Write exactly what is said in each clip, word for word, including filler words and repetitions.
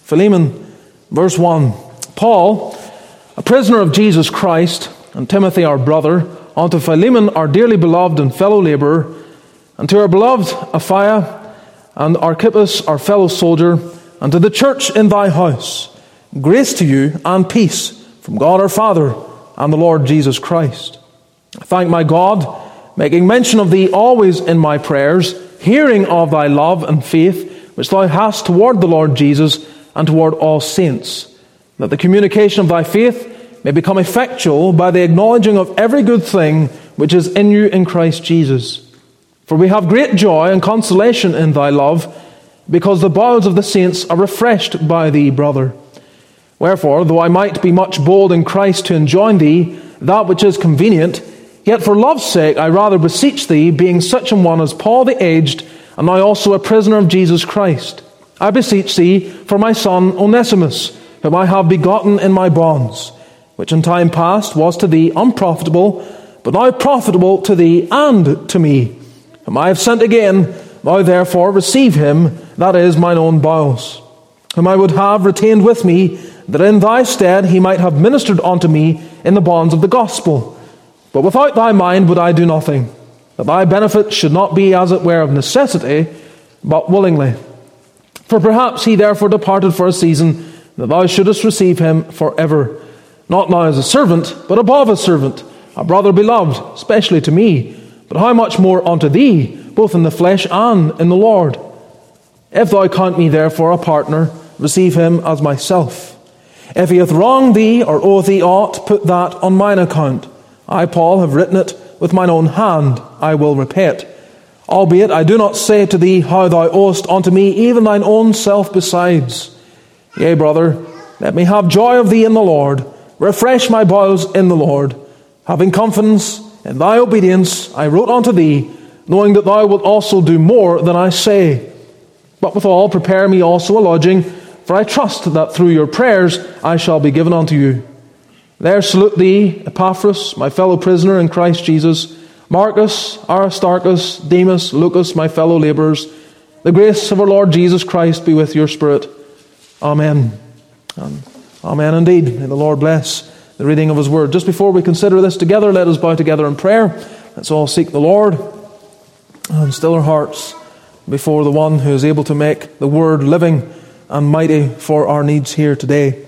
Philemon, verse one. Paul, a prisoner of Jesus Christ, and Timothy our brother, unto Philemon our dearly beloved and fellow labourer, and to our beloved Apphia and Archippus our fellow soldier, and to the church in thy house, grace to you and peace from God our Father and the Lord Jesus Christ. I thank my God, making mention of thee always in my prayers, hearing of thy love and faith, which thou hast toward the Lord Jesus and toward all saints, that the communication of thy faith may become effectual by the acknowledging of every good thing which is in you in Christ Jesus. For we have great joy and consolation in thy love, because the bowels of the saints are refreshed by thee, brother. Wherefore, though I might be much bold in Christ to enjoin thee that which is convenient, yet for love's sake I rather beseech thee, being such an one as Paul the aged, and now also a prisoner of Jesus Christ, I beseech thee for my son Onesimus, whom I have begotten in my bonds, which in time past was to thee unprofitable, but now profitable to thee and to me, whom I have sent again. Thou therefore receive him, that is mine own bowels, whom I would have retained with me, that in thy stead he might have ministered unto me in the bonds of the gospel. But without thy mind would I do nothing, that thy benefit should not be as it were of necessity, but willingly. For perhaps he therefore departed for a season, that thou shouldest receive him forever, not now as a servant, but above a servant, a brother beloved, specially to me, but how much more unto thee, both in the flesh and in the Lord. If thou count me therefore a partner, receive him as myself. If he hath wronged thee, or oweth thee aught, put that on mine account. I, Paul, have written it with mine own hand, I will repay it. Albeit I do not say to thee how thou owest unto me even thine own self besides. Yea, brother, let me have joy of thee in the Lord. Refresh my bowels in the Lord. Having confidence in thy obedience, I wrote unto thee, knowing that thou wilt also do more than I say. But withal prepare me also a lodging, for I trust that through your prayers I shall be given unto you. There salute thee, Epaphras, my fellow prisoner in Christ Jesus, Marcus, Aristarchus, Demas, Lucas, my fellow labourers. The grace of our Lord Jesus Christ be with your spirit. Amen. And amen indeed. May the Lord bless the reading of his word. Just before we consider this together, let us bow together in prayer. Let's all seek the Lord and still our hearts before the one who is able to make the word living and mighty for our needs here today.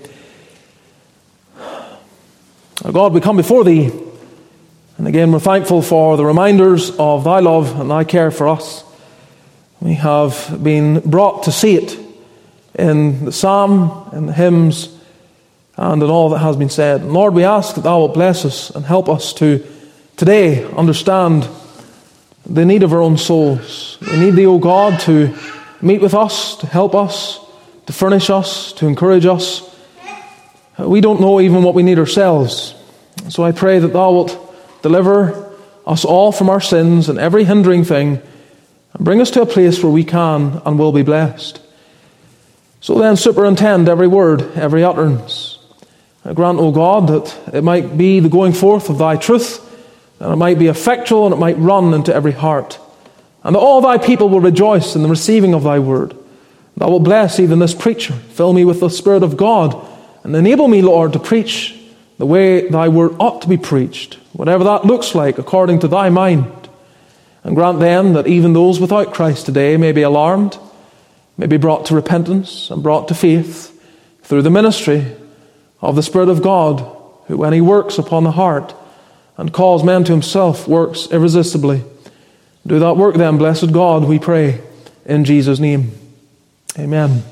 Our God, we come before thee, and again we're thankful for the reminders of thy love and thy care for us. We have been brought to see it in the psalm, in the hymns, and in all that has been said. And Lord, we ask that thou wilt bless us and help us to today understand the need of our own souls. We need thee, O God, to meet with us, to help us, to furnish us, to encourage us. We don't know even what we need ourselves. So I pray that thou wilt deliver us all from our sins and every hindering thing, and bring us to a place where we can and will be blessed. So then superintend every word, every utterance. I grant, O God, that it might be the going forth of thy truth, and it might be effectual, and it might run into every heart, and that all thy people will rejoice in the receiving of thy word. Thou wilt bless even this preacher. Fill me with the Spirit of God, and enable me, Lord, to preach the way thy word ought to be preached, whatever that looks like according to thy mind. And grant then that even those without Christ today may be alarmed, may be brought to repentance and brought to faith through the ministry of the Spirit of God, who when he works upon the heart and calls men to himself, works irresistibly. Do that work then, blessed God, we pray, in Jesus' name. Amen.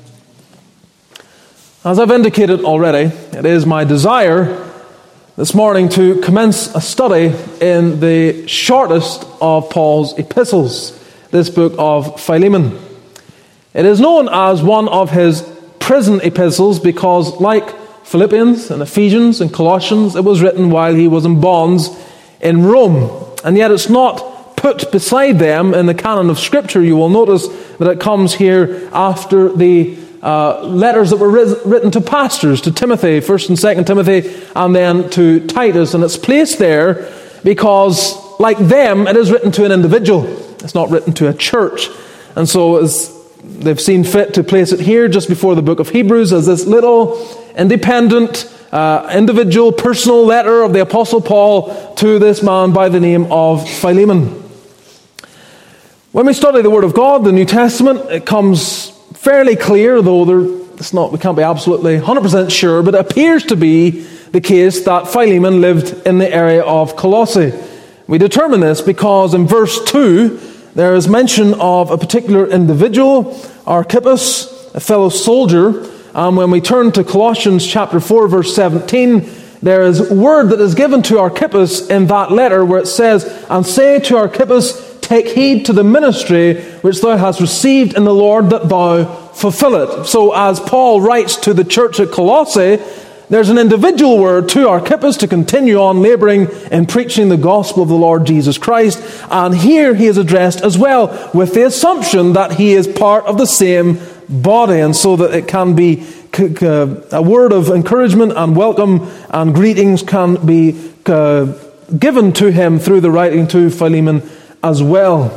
As I've indicated already, it is my desire this morning to commence a study in the shortest of Paul's epistles, this book of Philemon. It is known as one of his prison epistles because, like Philippians and Ephesians and Colossians, it was written while he was in bonds in Rome. And yet it's not put beside them in the canon of Scripture. You will notice that it comes here after the uh, letters that were written to pastors, to Timothy, First and Second Timothy, and then to Titus. And it's placed there because, like them, it is written to an individual. It's not written to a church. And so as they've seen fit to place it here just before the book of Hebrews as this little independent, uh, individual, personal letter of the Apostle Paul to this man by the name of Philemon. When we study the Word of God, the New Testament, it comes fairly clear, though there, it's not, we can't be absolutely one hundred percent sure, but it appears to be the case that Philemon lived in the area of Colossae. We determine this because in verse two, there is mention of a particular individual, Archippus, a fellow soldier. And when we turn to Colossians chapter four, verse seventeen, there is word that is given to Archippus in that letter where it says, "And say to Archippus, take heed to the ministry which thou hast received in the Lord, that thou fulfill it." So as Paul writes to the church at Colossae, there's an individual word to Archippus to continue on laboring in preaching the gospel of the Lord Jesus Christ. And here he is addressed as well with the assumption that he is part of the same body, and so that it can be a word of encouragement and welcome and greetings can be given to him through the writing to Philemon as well.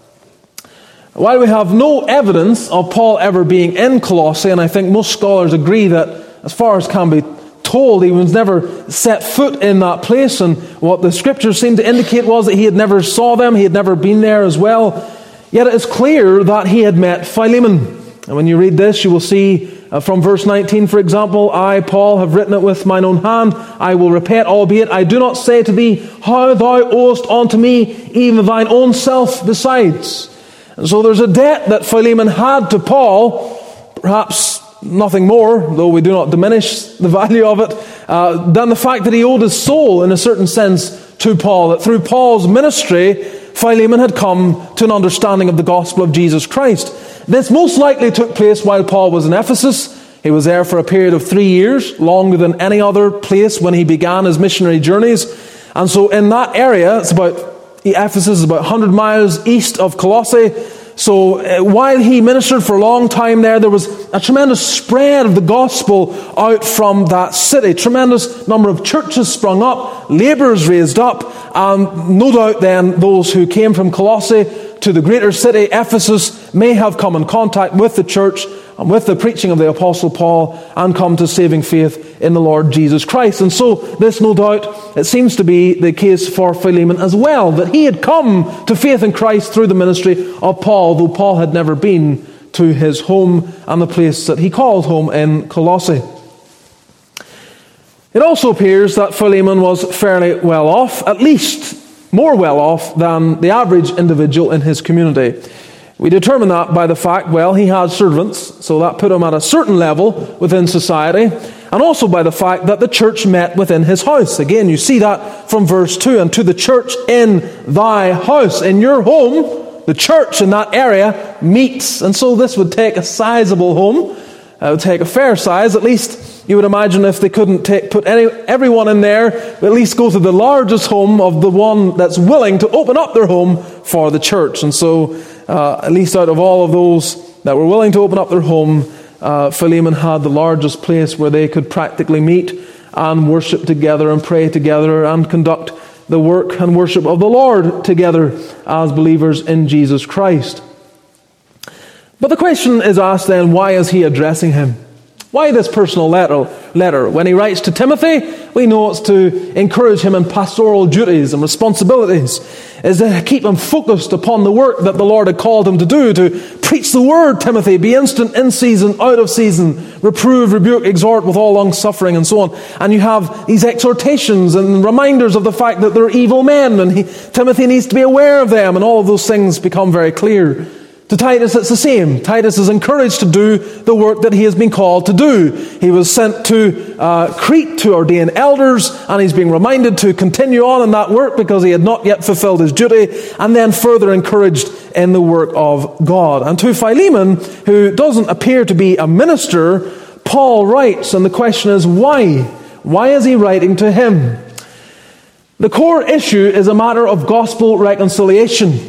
While we have no evidence of Paul ever being in Colossae, and I think most scholars agree that as far as can be told, he was never set foot in that place, and what the scriptures seem to indicate was that he had never saw them, he had never been there as well. Yet it is clear that he had met Philemon. And when you read this, you will see uh, from verse nineteen, for example, "I, Paul, have written it with mine own hand. I will repay it, albeit I do not say to thee how thou owest unto me, even thine own self besides." And so there's a debt that Philemon had to Paul, perhaps nothing more, though we do not diminish the value of it, uh, than the fact that he owed his soul, in a certain sense, to Paul. That through Paul's ministry, Philemon had come to an understanding of the gospel of Jesus Christ. This most likely took place while Paul was in Ephesus. He was there for a period of three years, longer than any other place when he began his missionary journeys. And so in that area, it's about, Ephesus is about one hundred miles east of Colossae. So uh, while he ministered for a long time there, there was a tremendous spread of the gospel out from that city. Tremendous number of churches sprung up, labourers raised up, and no doubt then those who came from Colossae to the greater city, Ephesus, may have come in contact with the church and with the preaching of the Apostle Paul and come to saving faith in the Lord Jesus Christ. And so this, no doubt, it seems to be the case for Philemon as well, that he had come to faith in Christ through the ministry of Paul, though Paul had never been to his home and the place that he called home in Colossae. It also appears that Philemon was fairly well off, at least more well off than the average individual in his community. We determine that by the fact, well, he had servants, so that put him at a certain level within society, and also by the fact that the church met within his house. Again, you see that from verse two, "And to the church in thy house," in your home, the church in that area meets. And so this would take a sizable home. It would take a fair size, at least. You would imagine if they couldn't take, put any, everyone in there, at least go to the largest home of the one that's willing to open up their home for the church. And so, uh, at least out of all of those that were willing to open up their home, uh, Philemon had the largest place where they could practically meet and worship together and pray together and conduct the work and worship of the Lord together as believers in Jesus Christ. But the question is asked then, why is he addressing him? Why this personal letter? letter? When he writes to Timothy, we know it's to encourage him in pastoral duties and responsibilities, is to keep him focused upon the work that the Lord had called him to do, to preach the word, Timothy, be instant in season, out of season, reprove, rebuke, exhort with all long suffering, and so on. And you have these exhortations and reminders of the fact that they're evil men, and he, Timothy needs to be aware of them, and all of those things become very clear. To Titus, it's the same. Titus is encouraged to do the work that he has been called to do. He was sent to uh, Crete to ordain elders, and he's being reminded to continue on in that work because he had not yet fulfilled his duty, and then further encouraged in the work of God. And to Philemon, who doesn't appear to be a minister, Paul writes, and the question is why? Why is he writing to him? The core issue is a matter of gospel reconciliation.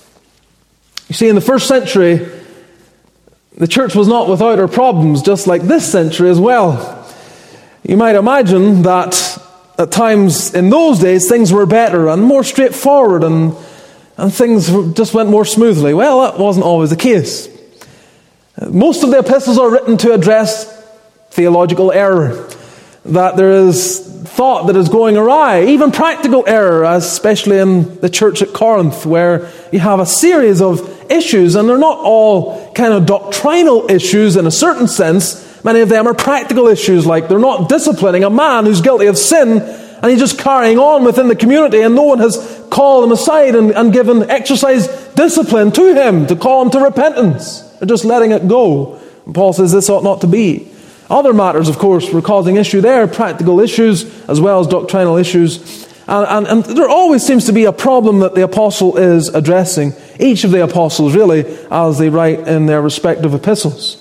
You see, in the first century, the church was not without her problems, just like this century as well. You might imagine that at times in those days things were better and more straightforward and, and things just went more smoothly. Well, that wasn't always the case. Most of the epistles are written to address theological error, that there is thought that is going awry, even practical error, especially in the church at Corinth, where you have a series of issues, and they're not all kind of doctrinal issues in a certain sense. Many of them are practical issues, like they're not disciplining a man who's guilty of sin, and he's just carrying on within the community, and no one has called him aside and, and given exercise discipline to him to call him to repentance. They're just letting it go. And Paul says this ought not to be. Other matters, of course, were causing issue there, practical issues as well as doctrinal issues. And, and, and there always seems to be a problem that the apostle is addressing. Each of the apostles, really, as they write in their respective epistles.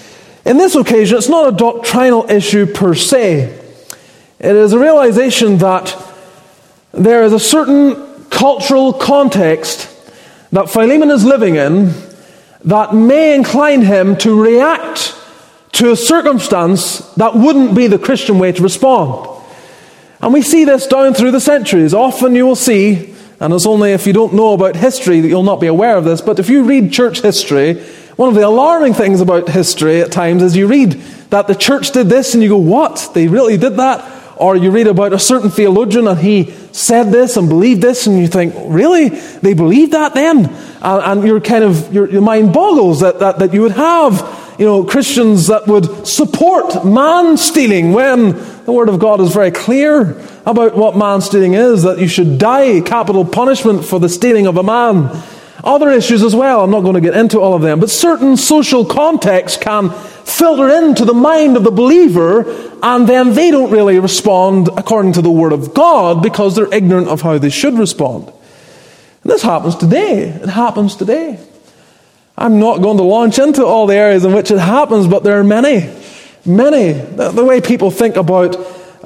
In this occasion, it's not a doctrinal issue per se. It is a realization that there is a certain cultural context that Philemon is living in that may incline him to react to a circumstance that wouldn't be the Christian way to respond. And we see this down through the centuries. Often you will see, and it's only if you don't know about history that you'll not be aware of this, but if you read church history, one of the alarming things about history at times is you read that the church did this and you go, what? They really did that? Or you read about a certain theologian and he said this and believed this, and you think, really? They believed that then? And, and you're kind of, your, your mind boggles that, that, that you would have, you know, Christians that would support man-stealing when the Word of God is very clear about what man-stealing is, that you should die capital punishment for the stealing of a man. Other issues as well, I'm not going to get into all of them, but certain social contexts can filter into the mind of the believer, and then they don't really respond according to the Word of God because they're ignorant of how they should respond. And this happens today. It happens today. I'm not going to launch into all the areas in which it happens, but there are many, many. The, the way people think about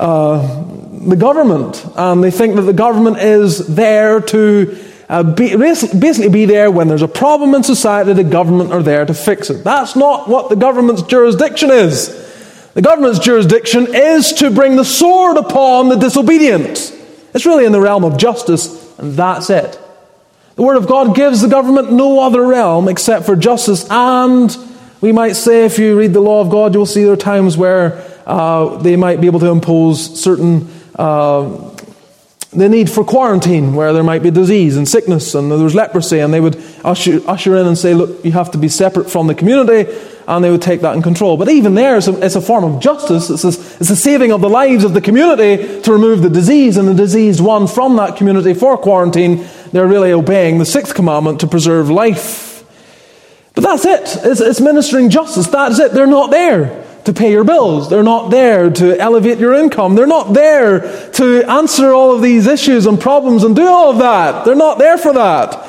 uh, the government, and they think that the government is there to uh, be, basically be there when there's a problem in society, the government are there to fix it. That's not what the government's jurisdiction is. The government's jurisdiction is to bring the sword upon the disobedient. It's really in the realm of justice, and that's it. The Word of God gives the government no other realm except for justice, and we might say, if you read the law of God, you'll see there are times where uh, they might be able to impose certain, uh, the need for quarantine, where there might be disease and sickness, and there's leprosy, and they would usher, usher in and say, look, you have to be separate from the community, and they would take that in control. But even there, it's a, it's a form of justice. It's a, it's a saving of the lives of the community to remove the disease, and the diseased one from that community for quarantine. They're really obeying the sixth commandment to preserve life. But that's it. It's, it's ministering justice. That's it. They're not there to pay your bills. They're not there to elevate your income. They're not there to answer all of these issues and problems and do all of that. They're not there for that.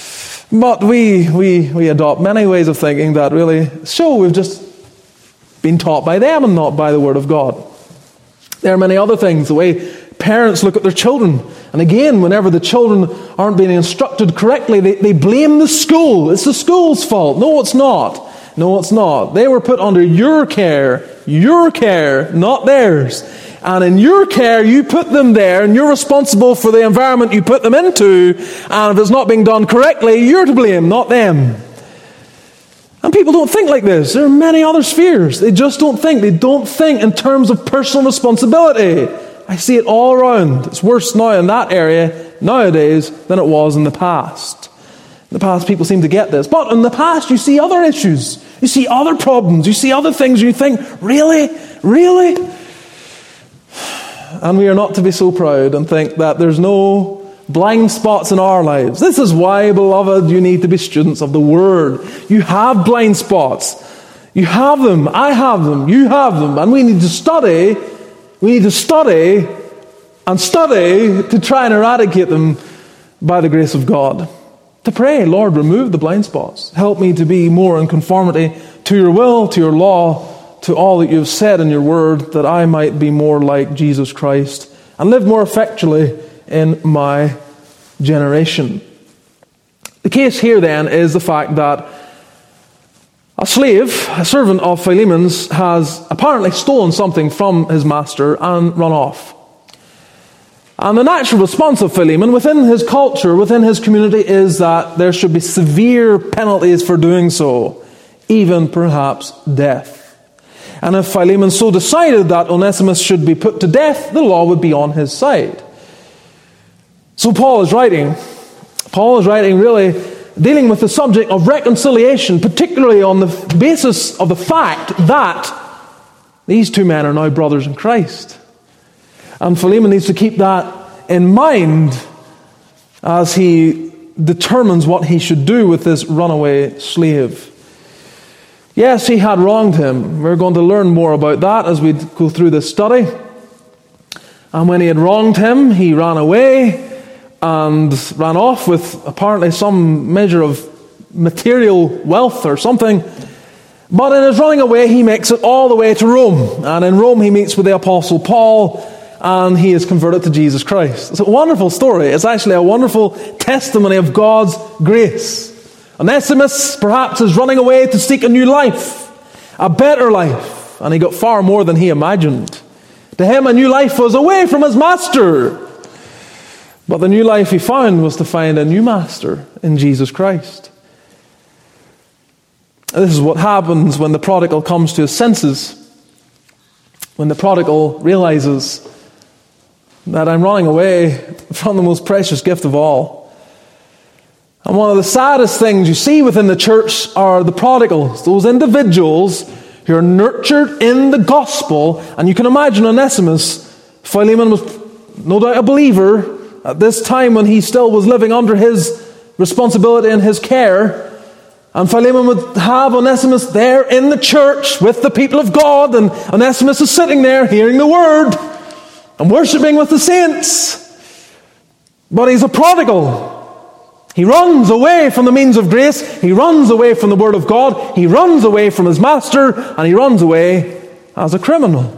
But we we we adopt many ways of thinking that really show we've just been taught by them and not by the Word of God. There are many other things, the way parents look at their children. And again, whenever the children aren't being instructed correctly, they, they blame the school. It's the school's fault. No, it's not. No, it's not. They were put under your care, your care, not theirs. And in your care, you put them there, and you're responsible for the environment you put them into. And if it's not being done correctly, you're to blame, not them. And people don't think like this. There are many other spheres. They just don't think. They don't think in terms of personal responsibility. I see it all around. It's worse now in that area nowadays than it was in the past. In the past, people seem to get this. But in the past, you see other issues. You see other problems. You see other things, and you think, really? Really? And we are not to be so proud and think that there's no blind spots in our lives. This is why, beloved, you need to be students of the Word. You have blind spots. You have them. I have them. You have them. And we need to study. We need to study and study to try and eradicate them by the grace of God. To pray, Lord, remove the blind spots. Help me to be more in conformity to your will, to your law, to all that you have said in your word, that I might be more like Jesus Christ and live more effectually in my generation. The case here then is the fact that a slave, a servant of Philemon's, has apparently stolen something from his master and run off. And the natural response of Philemon within his culture, within his community, is that there should be severe penalties for doing so. even perhaps death. And if Philemon so decided that Onesimus should be put to death, the law would be on his side. So Paul is writing, Paul is writing really dealing with the subject of reconciliation, particularly on the basis of the fact that these two men are now brothers in Christ. And Philemon needs to keep that in mind as he determines what he should do with this runaway slave. Yes, he had wronged him. We're going to learn more about that as we go through this study. And when he had wronged him, he ran away and ran off with apparently some measure of material wealth or something. But in his running away, he makes it all the way to Rome. And in Rome, he meets with the Apostle Paul, and he is converted to Jesus Christ. It's a wonderful story. It's actually a wonderful testimony of God's grace. Onesimus, perhaps, is running away to seek a new life, a better life. And he got far more than he imagined. To him, a new life was away from his master. But the new life he found was to find a new master in Jesus Christ. This is what happens when the prodigal comes to his senses. When the prodigal realizes that I'm running away from the most precious gift of all. And one of the saddest things you see within the church are the prodigals, those individuals who are nurtured in the gospel. And you can imagine Onesimus, Philemon was no doubt a believer at this time when he still was living under his responsibility and his care. And Philemon would have Onesimus there in the church with the people of God, and Onesimus is sitting there hearing the word and worshiping with the saints. But he's a prodigal. He runs away from the means of grace. He runs away from the word of God. He runs away from his master, and he runs away as a criminal.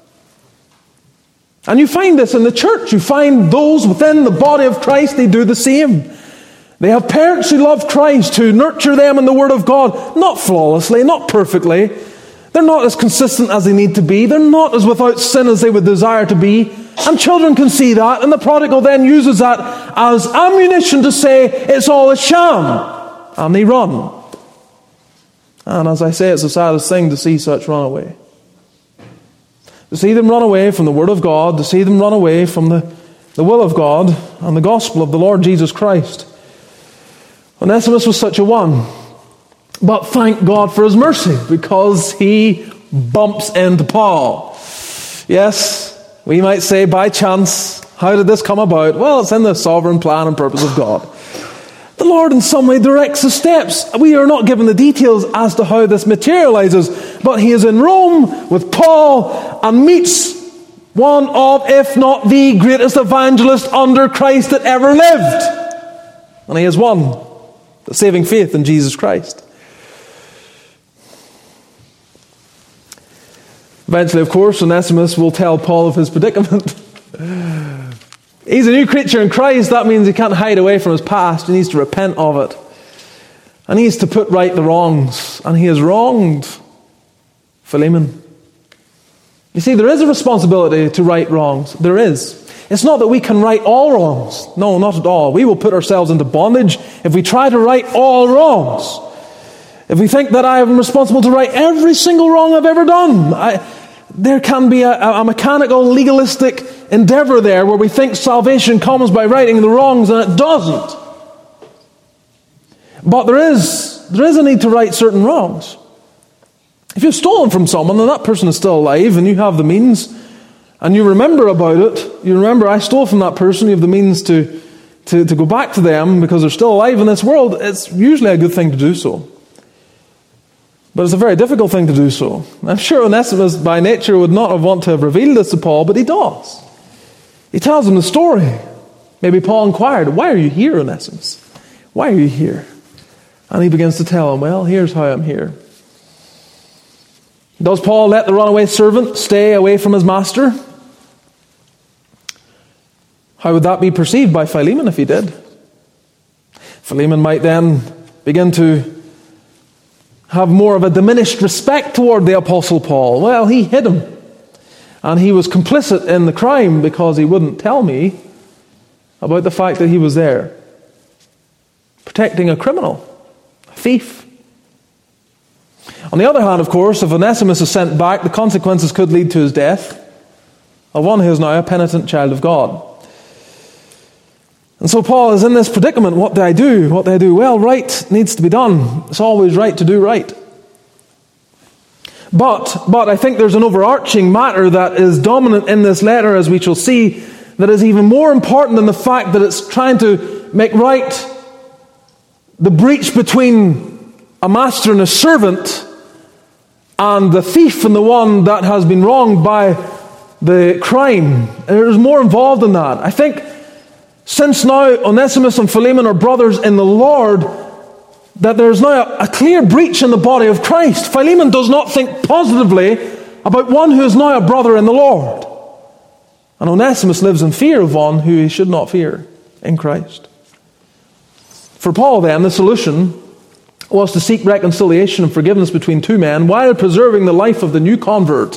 And you find this in the church. You find those within the body of Christ, they do the same. They have parents who love Christ, who nurture them in the Word of God, not flawlessly, not perfectly. They're not as consistent as they need to be. They're not as without sin as they would desire to be. And children can see that, and the prodigal then uses that as ammunition to say, it's all a sham. And they run. And as I say, it's the saddest thing to see such run away. To see them run away from the Word of God, to see them run away from the, the will of God and the gospel of the Lord Jesus Christ. Onesimus was such a one. But thank God for his mercy, because he bumps into Paul. Yes, we might say by chance, how did this come about? Well, it's in the sovereign plan and purpose of God. The Lord in some way directs the steps. We are not given the details as to how this materializes, but he is in Rome with Paul and meets one of, if not the greatest evangelist under Christ that ever lived. And he has won the saving faith in Jesus Christ. Eventually, of course, Onesimus will tell Paul of his predicament. He's a new creature in Christ. That means he can't hide away from his past. He needs to repent of it. And he needs to put right the wrongs. And he has wronged Philemon. You see, there is a responsibility to right wrongs. There is. It's not that we can right all wrongs. No, not at all. We will put ourselves into bondage if we try to right all wrongs. If we think that I am responsible to right every single wrong I've ever done. I, there can be a, a mechanical, legalistic endeavor there where we think salvation comes by righting the wrongs, and it doesn't. But there is, there is a need to right certain wrongs. If you've stolen from someone and that person is still alive and you have the means, and you remember about it, you remember, I stole from that person, you have the means to, to, to go back to them because they're still alive in this world, it's usually a good thing to do so. But it's a very difficult thing to do so. I'm sure Onesimus by nature would not have wanted to have revealed this to Paul, but he does. He tells him the story. Maybe Paul inquired, why are you here, Onesimus? Why are you here? And he begins to tell him, well, here's how I'm here. Does Paul let the runaway servant stay away from his master? How would that be perceived by Philemon if he did? Philemon might then begin to have more of a diminished respect toward the Apostle Paul. Well, he hid him. And he was complicit in the crime because he wouldn't tell me about the fact that he was there protecting a criminal, a thief. On the other hand, of course, if Onesimus is sent back, the consequences could lead to his death, of one who is now a penitent child of God. And so Paul is in this predicament. What do I do? What do I do? Well, right needs to be done. It's always right to do right. But, but I think there's an overarching matter that is dominant in this letter, as we shall see, that is even more important than the fact that it's trying to make right the breach between a master and a servant, and the thief and the one that has been wronged by the crime. There's more involved in that. I think since now Onesimus and Philemon are brothers in the Lord, that there is now a, a clear breach in the body of Christ. Philemon does not think positively about one who is now a brother in the Lord. And Onesimus lives in fear of one who he should not fear in Christ. For Paul then, the solution was to seek reconciliation and forgiveness between two men while preserving the life of the new convert.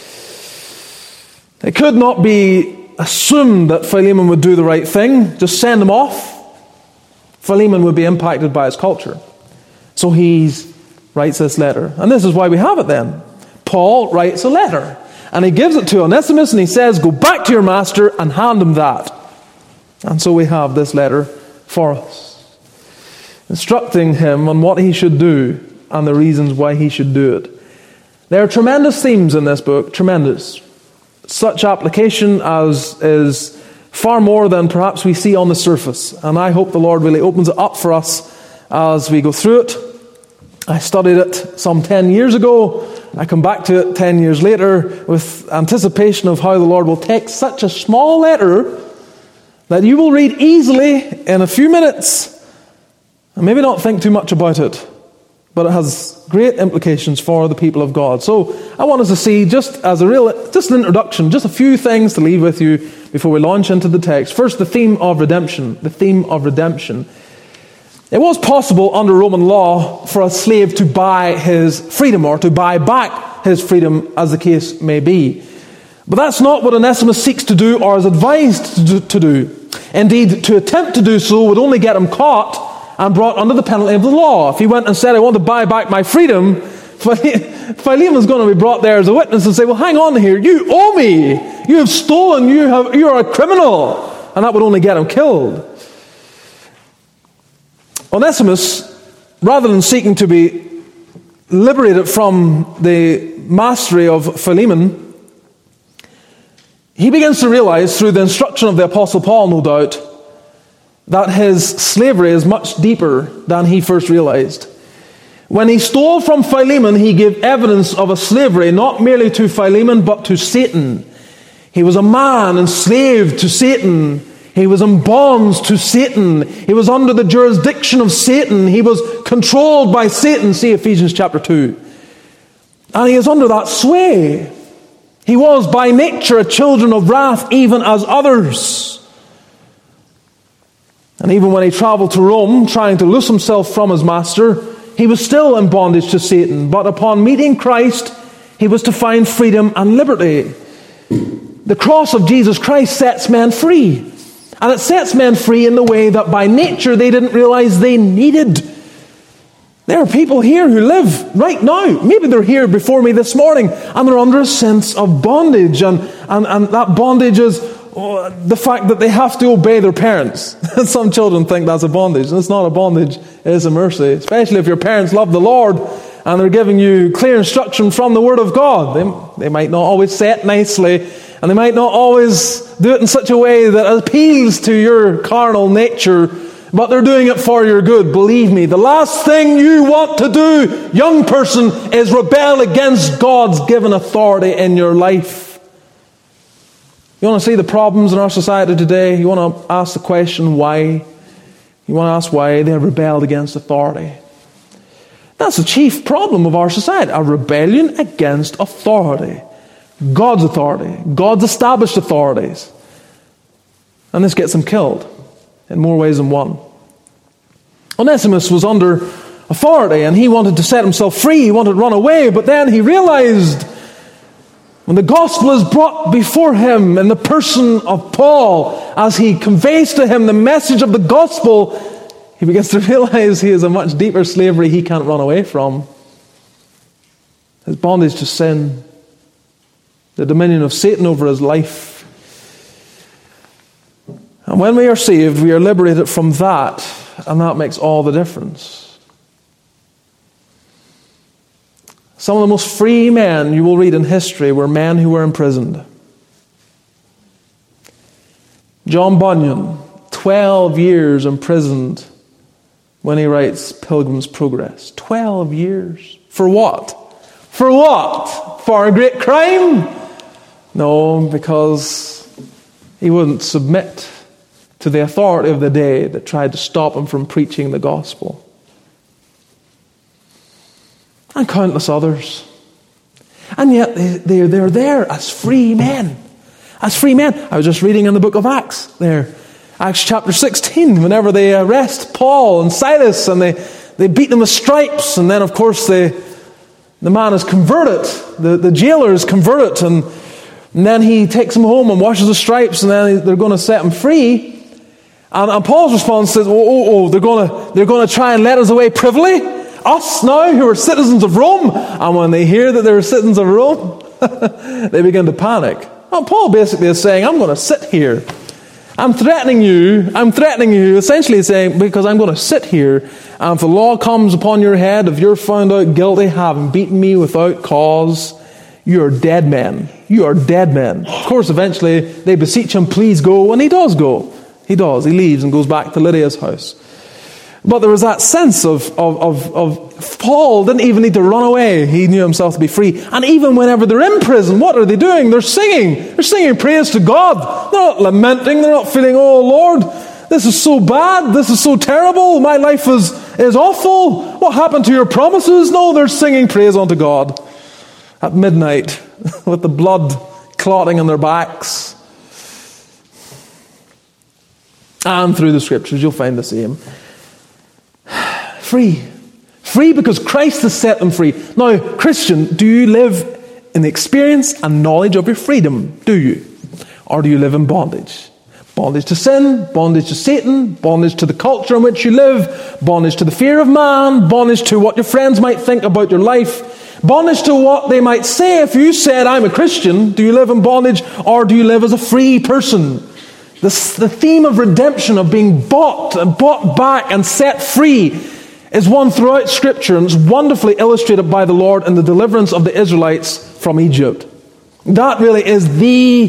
It could not be assumed that Philemon would do the right thing, just send him off. Philemon would be impacted by his culture. So he writes this letter. And this is why we have it then. Paul writes a letter. And he gives it to Onesimus and he says, go back to your master and hand him that. And so we have this letter for us, instructing him on what he should do and the reasons why he should do it. There are tremendous themes in this book, tremendous. Such application as is far more than perhaps we see on the surface. And I hope the Lord really opens it up for us as we go through it. I studied it some ten years ago. I come back to it ten years later with anticipation of how the Lord will take such a small letter that you will read easily in a few minutes and maybe not think too much about it. But it has great implications for the people of God. So I want us to see, just as a real, just an introduction, just a few things to leave with you before we launch into the text. First, the theme of redemption. The theme of redemption. It was possible under Roman law for a slave to buy his freedom, or to buy back his freedom, as the case may be. But that's not what Onesimus seeks to do or is advised to do. Indeed, to attempt to do so would only get him caught and brought under the penalty of the law. If he went and said, I want to buy back my freedom, Philemon is going to be brought there as a witness and say, well, hang on here, you owe me. You have stolen, you have, you are a criminal. And that would only get him killed. Onesimus, rather than seeking to be liberated from the mastery of Philemon, he begins to realize, through the instruction of the Apostle Paul, no doubt, that his slavery is much deeper than he first realized. When he stole from Philemon, he gave evidence of a slavery, not merely to Philemon, but to Satan. He was a man enslaved to Satan. He was in bonds to Satan. He was under the jurisdiction of Satan. He was controlled by Satan. See Ephesians chapter two. And he is under that sway. He was by nature a child of wrath, even as others. And even when he traveled to Rome, trying to loose himself from his master, he was still in bondage to Satan. But upon meeting Christ, he was to find freedom and liberty. The cross of Jesus Christ sets men free. And it sets men free in the way that by nature they didn't realize they needed. There are people here who live right now. Maybe they're here before me this morning and they're under a sense of bondage. And, and, and that bondage is oh, the fact that they have to obey their parents. Some children think that's a bondage. And it's not a bondage, it is a mercy. Especially if your parents love the Lord and they're giving you clear instruction from the Word of God. They, they might not always say it nicely, and they might not always do it in such a way that appeals to your carnal nature, but they're doing it for your good. Believe me, the last thing you want to do, young person, is rebel against God's given authority in your life. You want to see the problems in our society today? You want to ask the question, why? You want to ask why they have rebelled against authority. That's the chief problem of our society, a rebellion against authority. God's authority, God's established authorities. And this gets him killed in more ways than one. Onesimus was under authority and he wanted to set himself free, he wanted to run away, but then he realized when the gospel is brought before him in the person of Paul, as he conveys to him the message of the gospel, he begins to realize he is a much deeper slavery he can't run away from. his bondage to sin, the dominion of Satan over his life. And when we are saved, we are liberated from that, and that makes all the difference. Some of the most free men you will read in history were men who were imprisoned. John Bunyan, twelve years imprisoned when he writes Pilgrim's Progress. Twelve years. For what? For what? For a great crime? No, because he wouldn't submit to the authority of the day that tried to stop him from preaching the gospel. And countless others. And yet they, they, they're there as free men. As free men. I was just reading in the book of Acts there. Acts chapter sixteen, whenever they arrest Paul and Silas and they, they beat them with stripes, and then of course they, the man is converted. The, the jailer is converted, and, and then he takes him home and washes the stripes, and then they're going to set him free. And, and Paul's response is, oh, oh, oh, they're going to they're going to try and let us away privily? Us now, who are citizens of Rome? And when they hear that they're citizens of Rome, they begin to panic. Well, Paul basically is saying, I'm going to sit here. I'm threatening you. I'm threatening you, essentially saying, because I'm going to sit here, and if the law comes upon your head, if you're found out guilty, having beaten me without cause, you are dead men. You are dead men. Of course, eventually, they beseech him, please go, and he does go. He does. He leaves and goes back to Lydia's house. But there was that sense of, of, of, of Paul didn't even need to run away. He knew himself to be free. And even whenever they're in prison, what are they doing? They're singing. They're singing praise to God. They're not lamenting. They're not feeling, oh Lord, this is so bad. This is so terrible. My life is, is awful. What happened to your promises? No, they're singing praise unto God at midnight with the blood clotting on their backs. And through the scriptures, you'll find the same. Free. Free because Christ has set them free. Now, Christian, do you live in the experience and knowledge of your freedom? Do you? Or do you live in bondage? Bondage to sin, bondage to Satan, bondage to the culture in which you live, bondage to the fear of man, bondage to what your friends might think about your life, bondage to what they might say if you said, I'm a Christian. Do you live in bondage, or do you live as a free person? This, the theme of redemption, of being bought and bought back and set free, is one throughout Scripture, and it's wonderfully illustrated by the Lord in the deliverance of the Israelites from Egypt. That really is the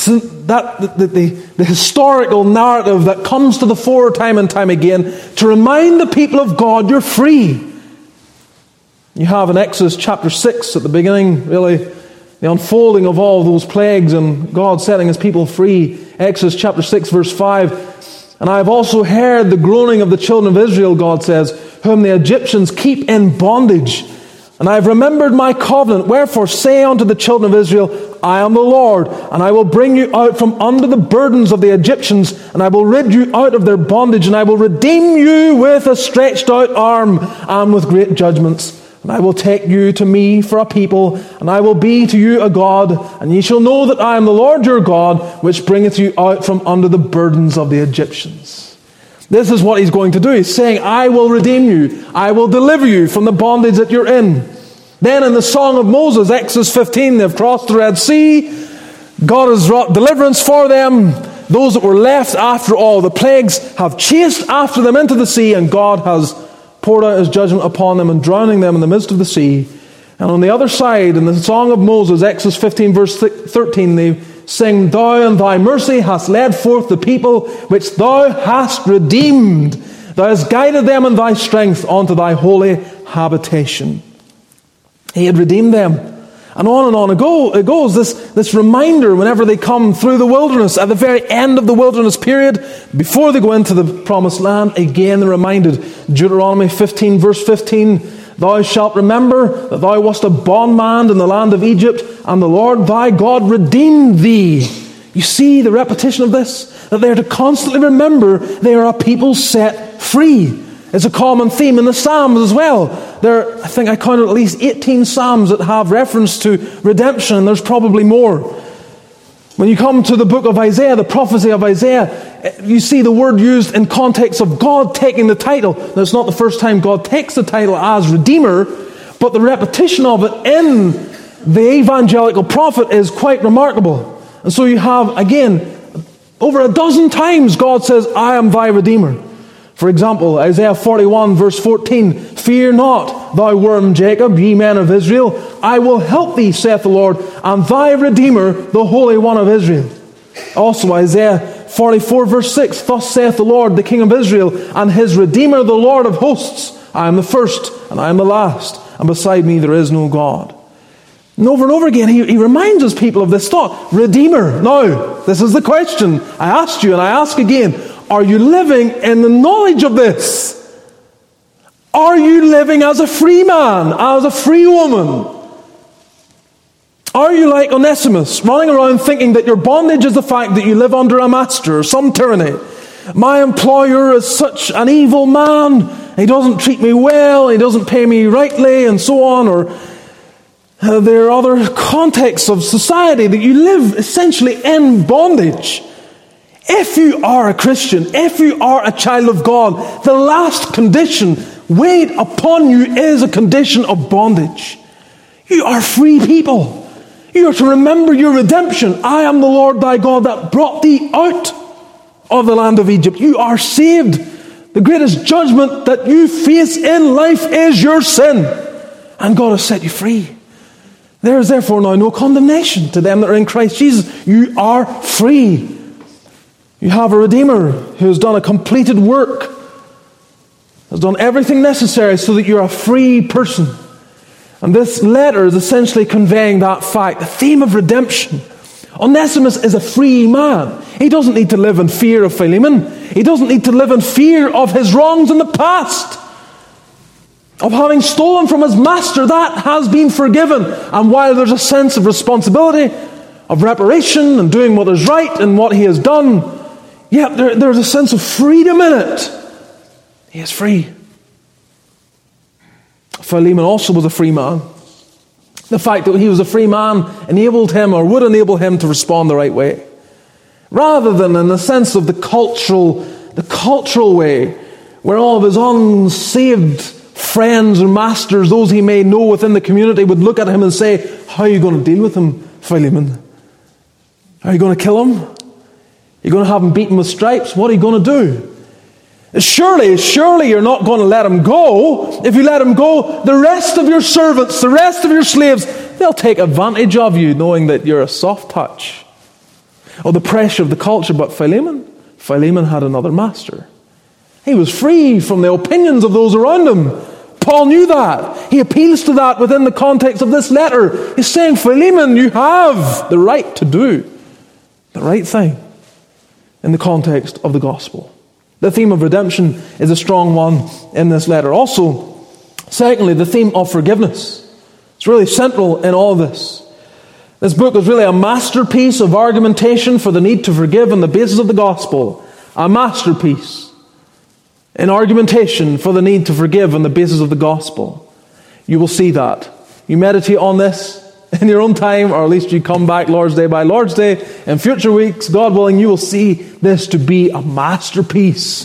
that the, the, the historical narrative that comes to the fore time and time again to remind the people of God, you're free. You have in Exodus chapter six at the beginning, really, the unfolding of all those plagues and God setting his people free. Exodus chapter six verse five. And I have also heard the groaning of the children of Israel, God says, whom the Egyptians keep in bondage. And I have remembered my covenant. Wherefore say unto the children of Israel, I am the Lord, and I will bring you out from under the burdens of the Egyptians, and I will rid you out of their bondage, and I will redeem you with a stretched out arm and with great judgments. And I will take you to me for a people, and I will be to you a God, and ye shall know that I am the Lord your God, which bringeth you out from under the burdens of the Egyptians. This is what he's going to do. He's saying, I will redeem you. I will deliver you from the bondage that you're in. Then in the Song of Moses, Exodus fifteen, they've crossed the Red Sea. God has wrought deliverance for them. Those that were left after all the plagues have chased after them into the sea, and God has poured out his judgment upon them and drowning them in the midst of the sea. And on the other side, in the Song of Moses, Exodus fifteen verse thirteen, they sing, Thou in thy mercy hast led forth the people which thou hast redeemed. Thou hast guided them in thy strength unto thy holy habitation. He had redeemed them. And on and on it, go, it goes, this, this reminder whenever they come through the wilderness, at the very end of the wilderness period, before they go into the promised land, again they're reminded. Deuteronomy fifteen verse fifteen, Thou shalt remember that thou wast a bondman in the land of Egypt, and the Lord thy God redeemed thee. You see the repetition of this? That they are to constantly remember they are a people set free. It's a common theme in the Psalms as well. There, I think I counted at least eighteen Psalms that have reference to redemption, and there's probably more. When you come to the book of Isaiah, the prophecy of Isaiah, you see the word used in context of God taking the title. Now, it's not the first time God takes the title as Redeemer, but the repetition of it in the evangelical prophet is quite remarkable. And so you have, again, over a dozen times God says, I am thy Redeemer. For example, Isaiah forty-one verse fourteen, fear not, thou worm Jacob, ye men of Israel, I will help thee, saith the Lord, and thy Redeemer, the Holy One of Israel. Also Isaiah forty-four verse six, thus saith the Lord, the King of Israel, and his Redeemer, the Lord of hosts, I am the first, and I am the last, and beside me there is no God. And over and over again, he, he reminds us, people, of this thought. Redeemer. Now, this is the question I asked you, and I ask again. Are you living in the knowledge of this? Are you living as a free man, as a free woman? Are you like Onesimus, running around thinking that your bondage is the fact that you live under a master or some tyranny? My employer is such an evil man. He doesn't treat me well. He doesn't pay me rightly, and so on. Or uh, there are other contexts of society that you live essentially in bondage. If you are a Christian, if you are a child of God, the last condition weighed upon you is a condition of bondage. You are free people. You are to remember your redemption. I am the Lord thy God that brought thee out of the land of Egypt. You are saved. The greatest judgment that you face in life is your sin. And God has set you free. There is therefore now no condemnation to them that are in Christ Jesus. You are free. You have a Redeemer who has done a completed work, has done everything necessary so that you're a free person. And this letter is essentially conveying that fact, the theme of redemption. Onesimus is a free man. He doesn't need to live in fear of Philemon. He doesn't need to live in fear of his wrongs in the past, of having stolen from his master. That has been forgiven. And while there's a sense of responsibility, of reparation, and doing what is right in what he has done, yet there, there's a sense of freedom in it. He is free. Philemon also was a free man. The fact that he was a free man enabled him, or would enable him, to respond the right way. Rather than in the sense of the cultural, the cultural way, where all of his unsaved friends or masters, those he may know within the community, would look at him and say, how are you going to deal with him, Philemon? Are you going to kill him? You're going to have him beaten with stripes? What are you going to do? Surely, surely you're not going to let him go. If you let him go, the rest of your servants, the rest of your slaves, they'll take advantage of you, knowing that you're a soft touch. Oh, the pressure of the culture. But Philemon, Philemon had another master. He was free from the opinions of those around him. Paul knew that. He appeals to that within the context of this letter. He's saying, Philemon, you have the right to do the right thing in the context of the gospel. The theme of redemption is a strong one in this letter. Also, secondly, the theme of forgiveness. It's really central in all this. This book is really a masterpiece of argumentation for the need to forgive on the basis of the gospel. A masterpiece in argumentation for the need to forgive on the basis of the gospel. You will see that. You meditate on this in your own time, or at least you come back Lord's Day by Lord's Day. In future weeks, God willing, you will see this to be a masterpiece.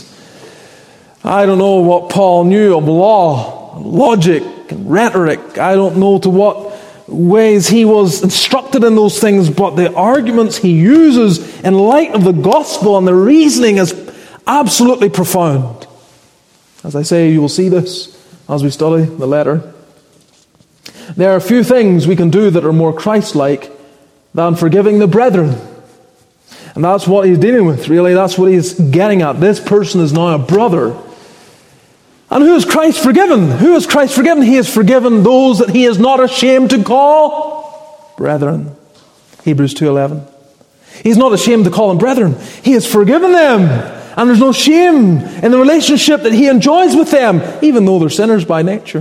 I don't know what Paul knew of law, logic, and rhetoric. I don't know to what ways he was instructed in those things, but the arguments he uses in light of the gospel and the reasoning is absolutely profound. As I say, you will see this as we study the letter. There are few things we can do that are more Christ-like than forgiving the brethren. And that's what he's dealing with, really. That's what he's getting at. This person is now a brother. And who has Christ forgiven? Who has Christ forgiven? He has forgiven those that he is not ashamed to call brethren. Hebrews two eleven. He's not ashamed to call them brethren. He has forgiven them. And there's no shame in the relationship that he enjoys with them, even though they're sinners by nature.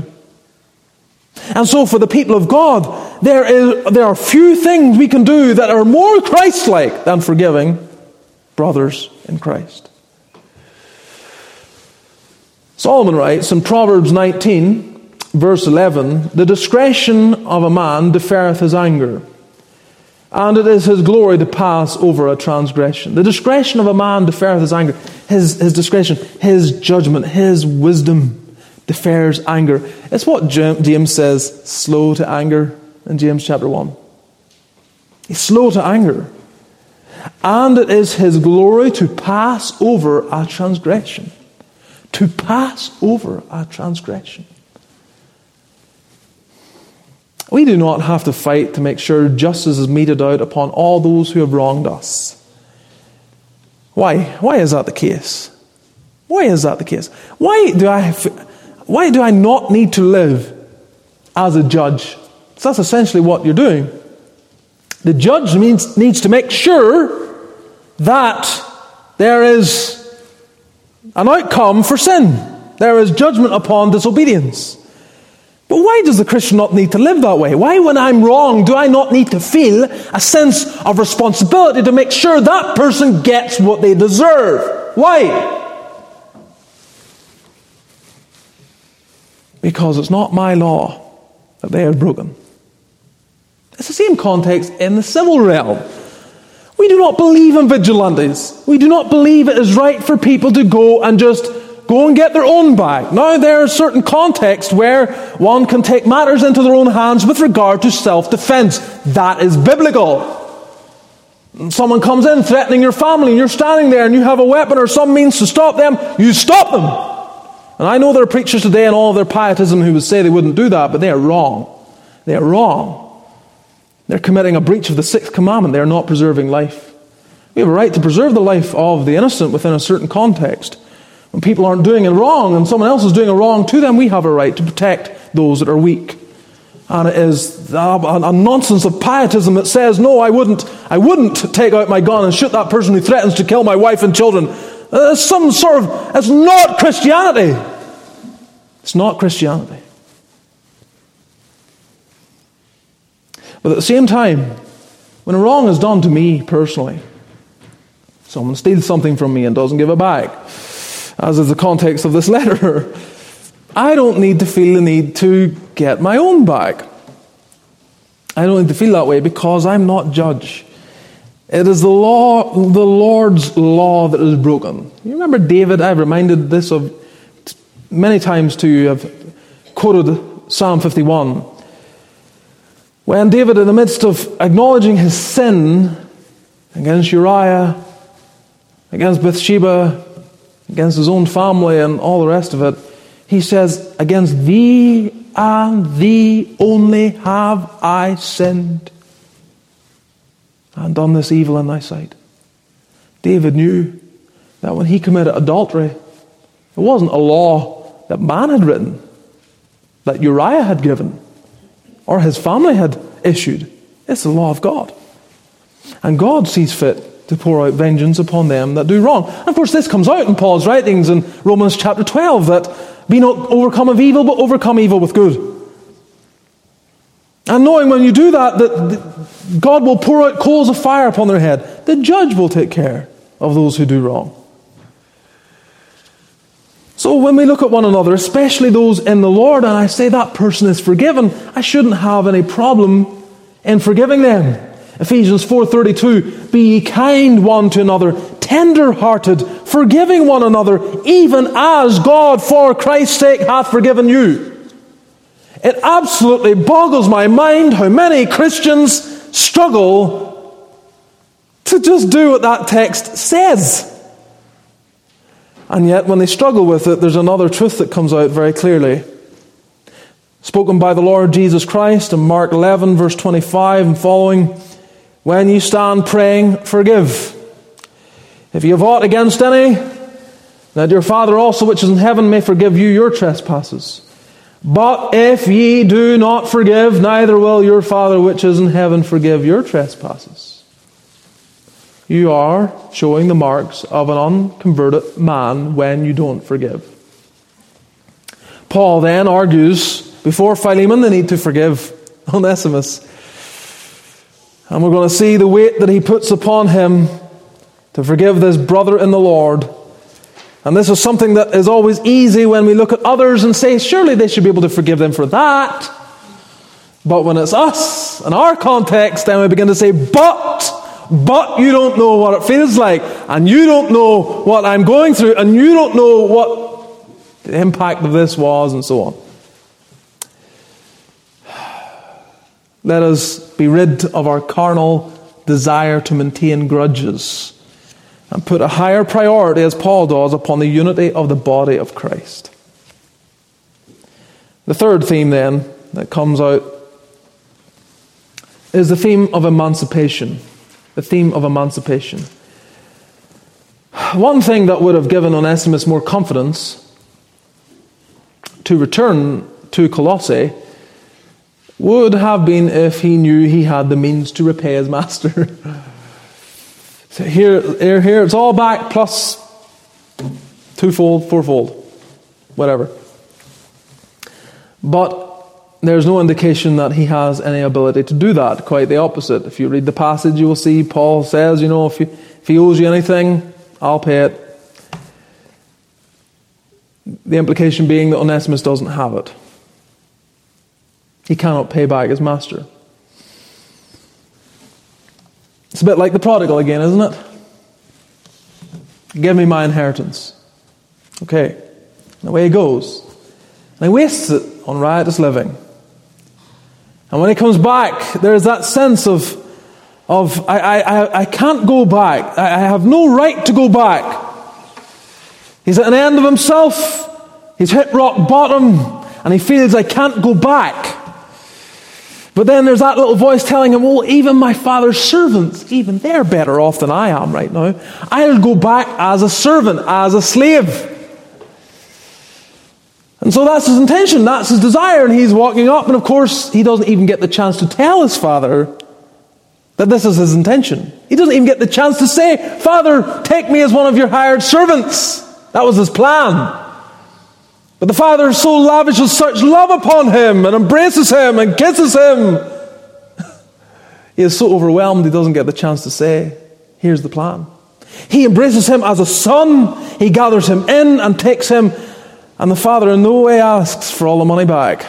And so for the people of God, there is there are few things we can do that are more Christ-like than forgiving brothers in Christ. Solomon writes in Proverbs nineteen, verse eleven, the discretion of a man deferreth his anger, and it is his glory to pass over a transgression. The discretion of a man deferreth his anger, his, his discretion, his judgment, his wisdom defers anger. It's what James says, slow to anger in James chapter one. He's slow to anger. And it is his glory to pass over a transgression. To pass over a transgression. We do not have to fight to make sure justice is meted out upon all those who have wronged us. Why? Why is that the case? Why is that the case? Why do I have, why do I not need to live as a judge? So that's essentially what you're doing. The judge means, needs to make sure that there is an outcome for sin. There is judgment upon disobedience. But why does the Christian not need to live that way? Why, when I'm wrong, do I not need to feel a sense of responsibility to make sure that person gets what they deserve? Why? Because it's not my law that they have broken. It's the same context in the civil realm. We do not believe in vigilantes. We do not believe it is right for people to go and just go and get their own back. Now, there are certain contexts where one can take matters into their own hands with regard to self-defense. That is biblical. And someone comes in threatening your family, and you're standing there and you have a weapon or some means to stop them, you stop them. And I know there are preachers today in all of their pietism who would say they wouldn't do that, but they are wrong. They are wrong. They're committing a breach of the sixth commandment. They are not preserving life. We have a right to preserve the life of the innocent within a certain context. When people aren't doing it wrong and someone else is doing a wrong to them, we have a right to protect those that are weak. And it is a, a nonsense of pietism that says, no, I wouldn't, I wouldn't take out my gun and shoot that person who threatens to kill my wife and children. It's some sort of, it's not Christianity. It's not Christianity. But at the same time, when a wrong is done to me personally, someone steals something from me and doesn't give it back, as is the context of this letter, I don't need to feel the need to get my own back. I don't need to feel that way because I'm not judge. It is the law, the Lord's law that is broken. You remember David? I've reminded this of many times to you. I've quoted Psalm fifty-one. When David, in the midst of acknowledging his sin against Uriah, against Bathsheba, against his own family and all the rest of it, he says, against thee and thee only have I sinned and done this evil in thy sight. David knew that when he committed adultery, it wasn't a law that man had written, that Uriah had given, or his family had issued. It's the law of God. And God sees fit to pour out vengeance upon them that do wrong. And of course this comes out in Paul's writings in Romans chapter twelve, that be not overcome of evil, but overcome evil with good. And knowing when you do that, that God will pour out coals of fire upon their head. The judge will take care of those who do wrong. So when we look at one another, especially those in the Lord, and I say that person is forgiven, I shouldn't have any problem in forgiving them. Ephesians four thirty-two, be ye kind one to another, tender-hearted, forgiving one another, even as God for Christ's sake hath forgiven you. It absolutely boggles my mind how many Christians struggle to just do what that text says. And yet when they struggle with it, there's another truth that comes out very clearly. Spoken by the Lord Jesus Christ in Mark eleven, verse twenty-five and following, when you stand praying, forgive. If you have aught against any, that your Father also which is in heaven may forgive you your trespasses. But if ye do not forgive, neither will your Father which is in heaven forgive your trespasses. You are showing the marks of an unconverted man when you don't forgive. Paul then argues before Philemon the need to forgive Onesimus. And we're going to see the weight that he puts upon him to forgive this brother in the Lord. And this is something that is always easy when we look at others and say, surely they should be able to forgive them for that. But when it's us, in our context, then we begin to say, but... But you don't know what it feels like, and you don't know what I'm going through, and you don't know what the impact of this was, and so on. Let us be rid of our carnal desire to maintain grudges and put a higher priority, as Paul does, upon the unity of the body of Christ. The third theme then that comes out is the theme of emancipation. The theme of emancipation. One thing that would have given Onesimus more confidence to return to Colossae would have been if he knew he had the means to repay his master. So here, here, here, it's all back plus twofold, fourfold, whatever. But there's no indication that he has any ability to do that. Quite the opposite. If you read the passage, you will see Paul says, you know, if, you, if he owes you anything, I'll pay it. The implication being that Onesimus doesn't have it. He cannot pay back his master. It's a bit like the prodigal again, isn't it? Give me my inheritance. Okay. And away he goes. And he wastes it on riotous living. And when he comes back, there's that sense of, of I, I, I can't go back. I, I have no right to go back. He's at an end of himself. He's hit rock bottom. And he feels I can't go back. But then there's that little voice telling him, well, even my father's servants, even they're better off than I am right now. I'll go back as a servant, as a slave. And so that's his intention, that's his desire, and he's walking up, and of course, he doesn't even get the chance to tell his father that this is his intention. He doesn't even get the chance to say, Father, take me as one of your hired servants. That was his plan. But the father so lavishes such love upon him and embraces him and kisses him. He is so overwhelmed he doesn't get the chance to say, here's the plan. He embraces him as a son. He gathers him in and takes him. And the father in no way asks for all the money back.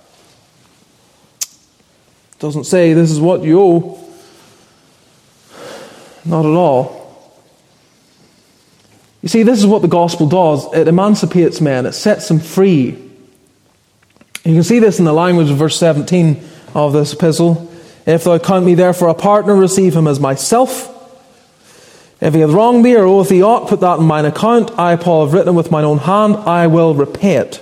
Doesn't say, this is what you owe. Not at all. You see, this is what the gospel does. It emancipates men. It sets them free. You can see this in the language of verse seventeen of this epistle. If thou count me therefore a partner, receive him as myself. If he hath wronged thee or oweth thee aught, put that in mine account. I, Paul, have written with mine own hand. I will repay it.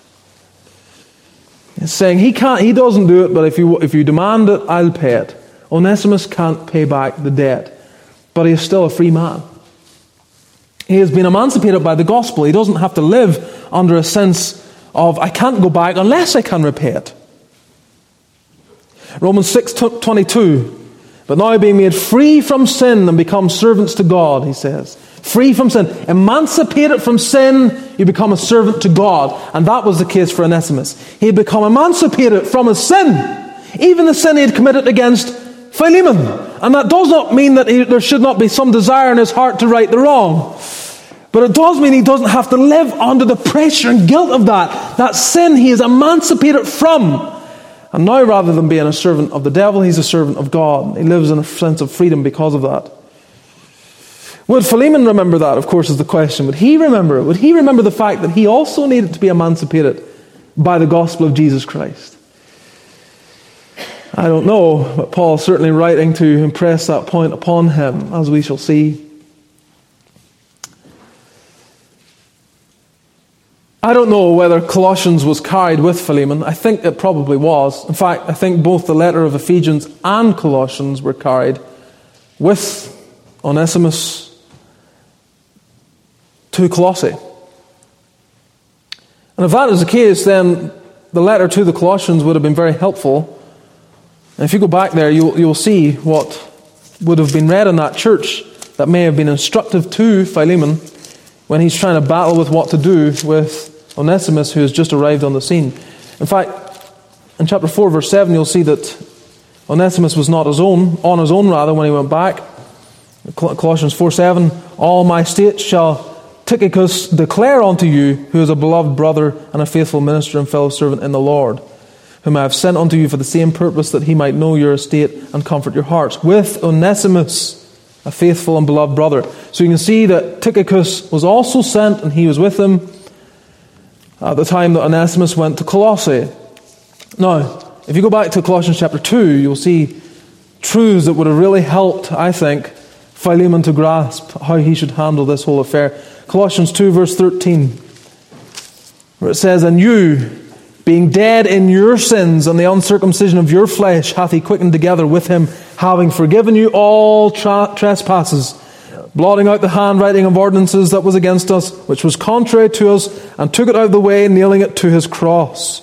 It's saying he can't, he doesn't do it, but if you if you demand it, I'll pay it. Onesimus can't pay back the debt, but he is still a free man. He has been emancipated by the gospel. He doesn't have to live under a sense of, I can't go back unless I can repay it. Romans six twenty-two. But now being made free from sin and become servants to God, he says. Free from sin. Emancipated from sin, you become a servant to God. And that was the case for Onesimus. He had become emancipated from his sin. Even the sin he had committed against Philemon. And that does not mean that he, there should not be some desire in his heart to right the wrong. But it does mean he doesn't have to live under the pressure and guilt of that. That sin he is emancipated from. And now rather than being a servant of the devil, he's a servant of God. He lives in a sense of freedom because of that. Would Philemon remember that, of course, is the question. Would he remember it? Would he remember the fact that he also needed to be emancipated by the gospel of Jesus Christ? I don't know, but Paul's certainly writing to impress that point upon him, as we shall see. I don't know whether Colossians was carried with Philemon. I think it probably was. In fact, I think both the letter of Ephesians and Colossians were carried with Onesimus to Colossae. And if that is the case, then the letter to the Colossians would have been very helpful. And if you go back there, you'll, you'll see what would have been read in that church that may have been instructive to Philemon when he's trying to battle with what to do with Onesimus, who has just arrived on the scene. In fact, in chapter four, verse seven, you'll see that Onesimus was not his own, on his own rather, when he went back. Colossians four seven, all my state shall Tychicus declare unto you, who is a beloved brother and a faithful minister and fellow servant in the Lord, whom I have sent unto you for the same purpose, that he might know your estate and comfort your hearts. With Onesimus, a faithful and beloved brother. So you can see that Tychicus was also sent, and he was with him. at the time that Onesimus went to Colossae. Now, if you go back to Colossians chapter two, you'll see truths that would have really helped, I think, Philemon to grasp how he should handle this whole affair. Colossians two verse thirteen, where it says, "And you, being dead in your sins and the uncircumcision of your flesh, hath he quickened together with him, having forgiven you all tra- trespasses, blotting out the handwriting of ordinances that was against us, which was contrary to us, and took it out of the way, nailing it to his cross."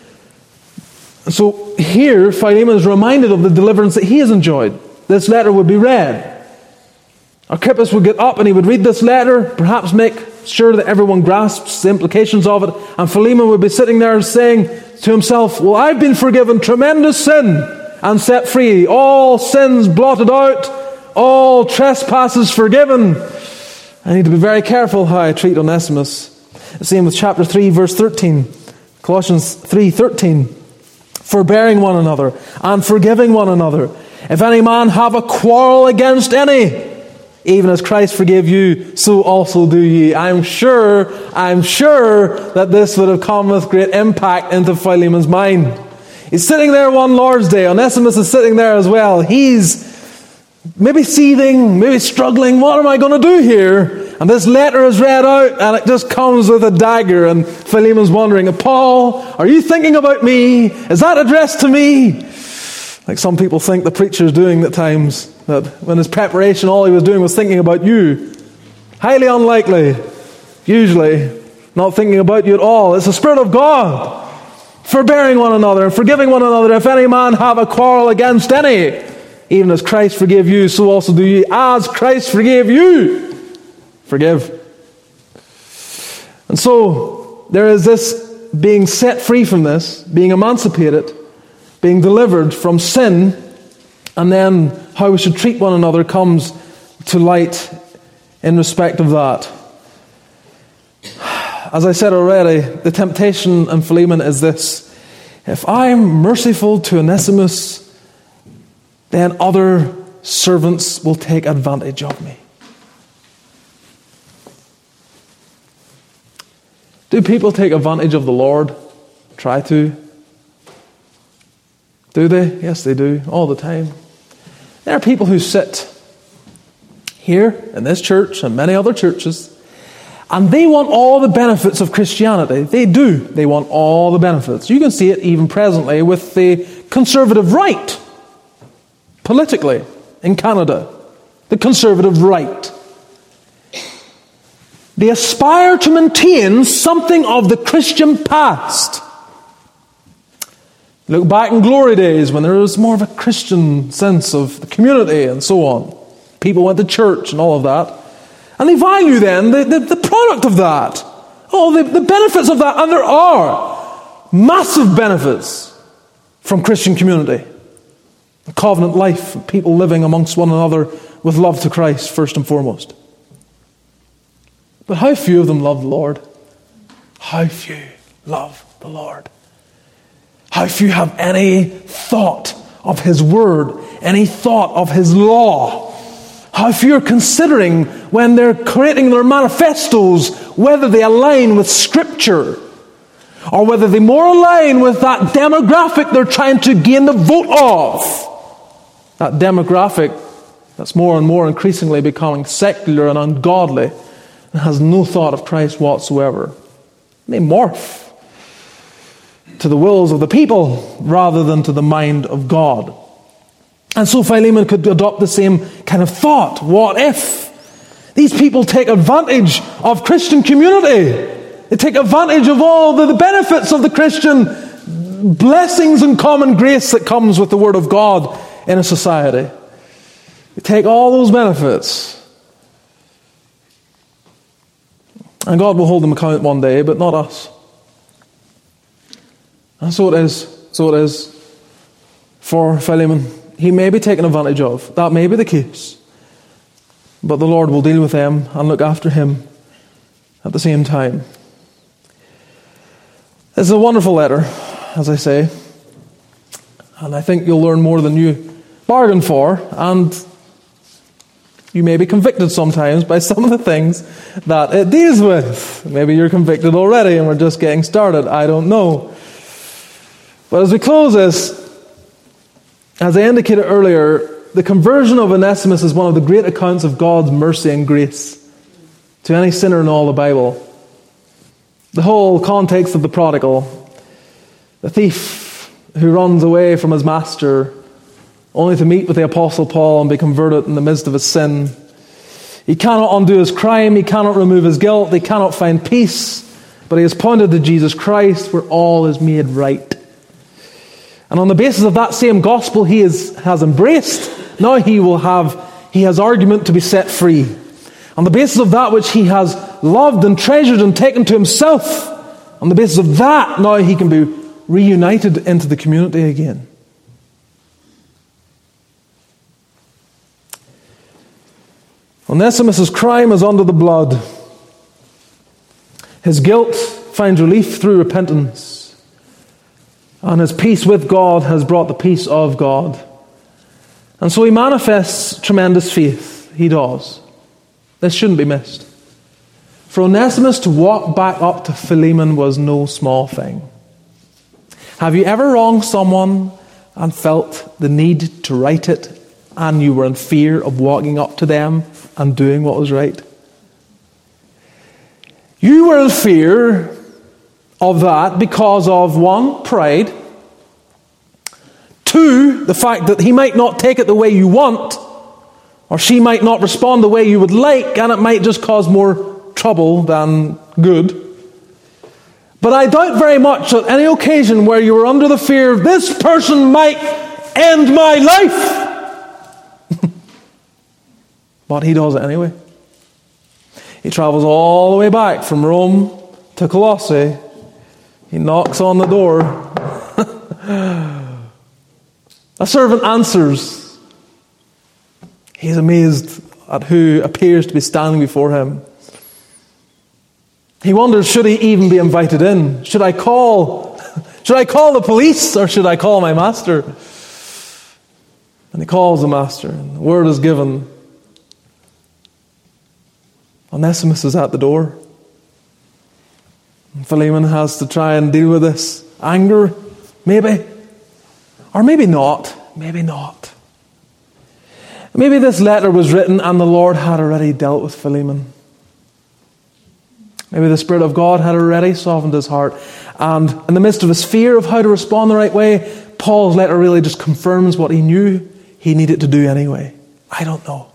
So here, Philemon is reminded of the deliverance that he has enjoyed. This letter would be read. Archippus would get up and he would read this letter, perhaps make sure that everyone grasps the implications of it, and Philemon would be sitting there saying to himself, "Well, I've been forgiven tremendous sin and set free, all sins blotted out, all trespasses forgiven. I need to be very careful how I treat Onesimus." The same with chapter three, verse thirteen. Colossians three thirteen. "Forbearing one another and forgiving one another. If any man have a quarrel against any, even as Christ forgave you, so also do ye." I'm sure, I'm sure that this would have come with great impact into Philemon's mind. He's sitting there one Lord's Day. Onesimus is sitting there as well. He's maybe seething, maybe struggling. What am I going to do here? And this letter is read out and it just comes with a dagger, and Philemon's wondering, "Paul, are you thinking about me? Is that addressed to me?" Like some people think the preacher's doing at times, that when his preparation all he was doing was thinking about you. Highly unlikely. Usually not thinking about you at all. It's the Spirit of God. "Forbearing one another and forgiving one another, if any man have a quarrel against any, even as Christ forgave you, so also do ye. As Christ forgave you, forgive." And so there is this being set free from this, being emancipated, being delivered from sin, and then how we should treat one another comes to light in respect of that. As I said already, the temptation in Philemon is this: if I'm merciful to Onesimus, then other servants will take advantage of me. Do people take advantage of the Lord? Try to. Do they? Yes, they do, all the time. There are people who sit here in this church and many other churches, and they want all the benefits of Christianity. They do. They want all the benefits. You can see it even presently with the conservative right, politically, in Canada. The conservative right. They aspire to maintain something of the Christian past. Look back in glory days when there was more of a Christian sense of the community and so on. People went to church and all of that. And they value then the, the, the product of that. Oh, the, the benefits of that. And there are massive benefits from Christian community. The covenant life, people living amongst one another with love to Christ first and foremost. But how few of them love the Lord? How few love the Lord? How few have any thought of His Word, any thought of His law? How few are considering when they're creating their manifestos whether they align with Scripture or whether they more align with that demographic they're trying to gain the vote of. That demographic that's more and more increasingly becoming secular and ungodly and has no thought of Christ whatsoever. They morph to the wills of the people rather than to the mind of God. And so Philemon could adopt the same kind of thought. What if these people take advantage of Christian community? They take advantage of all the, the benefits of the Christian blessings and common grace that comes with the Word of God in a society. They take all those benefits. And God will hold them account one day, but not us. And so it is. So it is for Philemon. He may be taken advantage of. That may be the case. But the Lord will deal with them and look after him at the same time. This is a wonderful letter, as I say. And I think you'll learn more than you bargained for. And You may be convicted sometimes by some of the things that it deals with. Maybe you're convicted already and we're just getting started. I don't know. But as we close this, as I indicated earlier, the conversion of Onesimus is one of the great accounts of God's mercy and grace to any sinner in all the Bible. The whole context of the prodigal, the thief who runs away from his master only to meet with the Apostle Paul and be converted in the midst of his sin. He cannot undo his crime, he cannot remove his guilt, he cannot find peace, but he has pointed to Jesus Christ where all is made right. And on the basis of that same gospel he is, has embraced, now he will have, he has argument to be set free. On the basis of that which he has loved and treasured and taken to himself, on the basis of that, now he can be reunited into the community again. Onesimus' crime is under the blood. His guilt finds relief through repentance. And his peace with God has brought the peace of God. And so he manifests tremendous faith. He does. This shouldn't be missed. For Onesimus to walk back up to Philemon was no small thing. Have you ever wronged someone and felt the need to right it, and you were in fear of walking up to them and doing what was right? You were in fear of that because of, one, pride. Two, the fact that he might not take it the way you want, or she might not respond the way you would like, and it might just cause more trouble than good. But I doubt very much at any occasion where you were under the fear of this person might end my life. But he does it anyway. He travels all the way back from Rome to Colossae. He knocks on the door. A servant answers. He's amazed at who appears to be standing before him. He wonders, should he even be invited in? Should I call, should I call the police, or should I call my master? And he calls the master, and the word is given. Onesimus is at the door. And Philemon has to try and deal with this anger, maybe. Or maybe not. Maybe not. Maybe this letter was written and the Lord had already dealt with Philemon. Maybe the Spirit of God had already softened his heart. And in the midst of his fear of how to respond the right way, Paul's letter really just confirms what he knew he needed to do anyway. I don't know.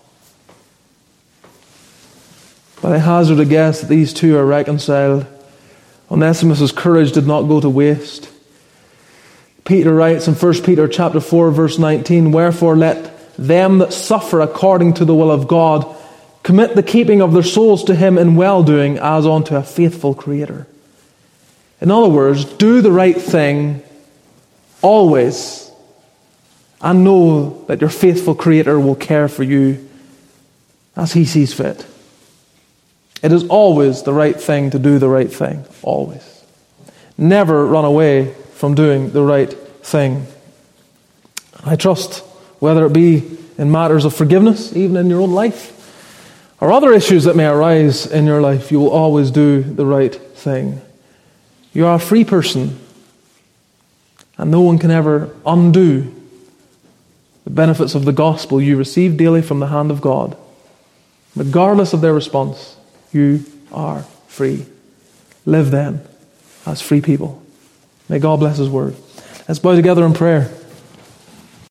But I hazard a guess that these two are reconciled. Onesimus' courage did not go to waste. Peter writes in First Peter chapter four, verse nineteen, "Wherefore let them that suffer according to the will of God commit the keeping of their souls to him in well-doing as unto a faithful Creator." In other words, do the right thing always, and know that your faithful Creator will care for you as he sees fit. It is always the right thing to do the right thing. Always. Never run away from doing the right thing. I trust, whether it be in matters of forgiveness, even in your own life, or other issues that may arise in your life, you will always do the right thing. You are a free person, and no one can ever undo the benefits of the gospel you receive daily from the hand of God. Regardless of their response, you are free. Live then as free people. May God bless his word. Let's bow together in prayer.